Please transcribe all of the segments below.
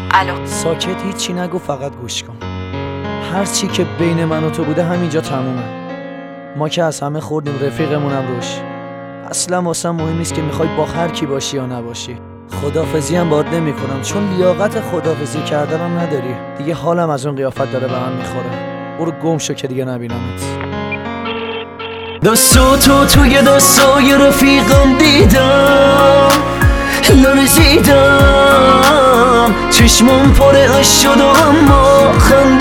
الو. ساکت، هیچی نگو، فقط گوش کن. هر چی که بین من و تو بوده همینجا تمومه. ما که از همه خوردیم، رفیقمونم روش. اصلا واسم مهم نیست که میخوای با هر کی باشی یا نباشی. خدافزی هم باهات نمی کنم چون لیاقت خدافزی کردنم نداری. دیگه حالم از اون قیافت داره به هم میخوره. برو گم شو که دیگه نبینمت. دستو تو توی دستای رفیقم دیدم، لرزیدم، چشمم پر اشک شد و اما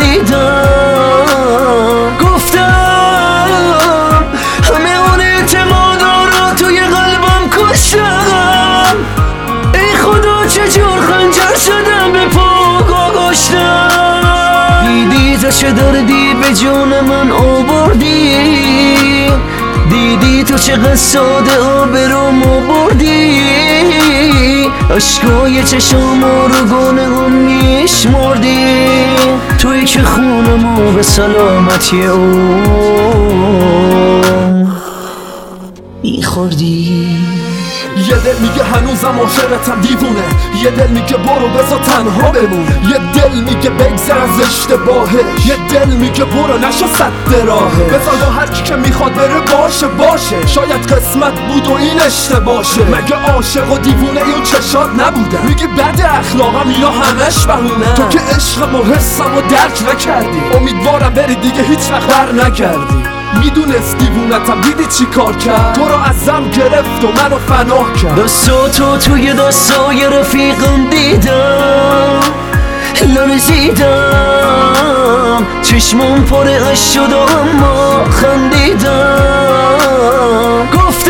خندیدم. گفتم همه اون اعتمادا رو توی قلبم کشتم. ای خدا چجور خنجر شدم به پا گذاشتم. دیدی تو چه دردی به جون من آوردی، دیدی تو چقدر ساده آبروم آوردی. عشقای چشمو رو گونه هم میشمردی. توی که خونمو به سلامتی اون میخوردی. یه دل میگه هنوزم عاشقتم دیوونه، یه دل میگه برو بذار تنها بمون، یه دل میگه بگذر از اشتباهه، یه دل میگه برو نشو سد راهه. بذار با هر کی که میخواد بره باشه. شاید قسمت بود و این اشتباهه. مگه عاشق و دیوونه این چشات نبودن؟ میگی بد اخلاقم اینا همش بهونه. تو که عشقم و حسم و درک نکردی. امیدوارم بری دیگه هیچ وقت بر نگردی. میدونست دیوونتم، دیدی چی کار کرد؟ تو رو ازم گرفت و منو فنا کرد. دستو تو توی دستای رفیقم دیدم، لرزیدم، چشمم پر اشک شد و اما خندیدم.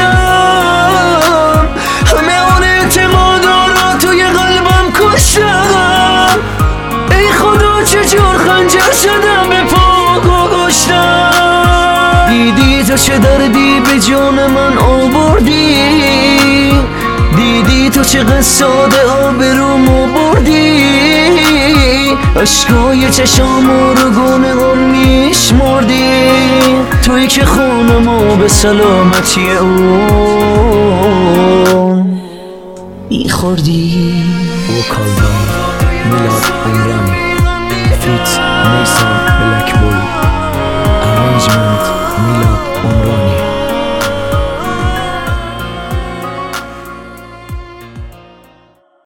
گفتم همه اون اعتمادا رو توی قلبم کشتم. ای خدا چجور خنجر شدم به پا گذاشتم. دیدی تو چه دردی به جون من آوردی، دیدی تو چقدر ساده آبروم آوردی. عشقای چشمو رو گونه هم میشمردی. توی که خونمو به سلامتی اون میخوردی. وکالبان میلاد عمرم فیت نیسان بلک بول.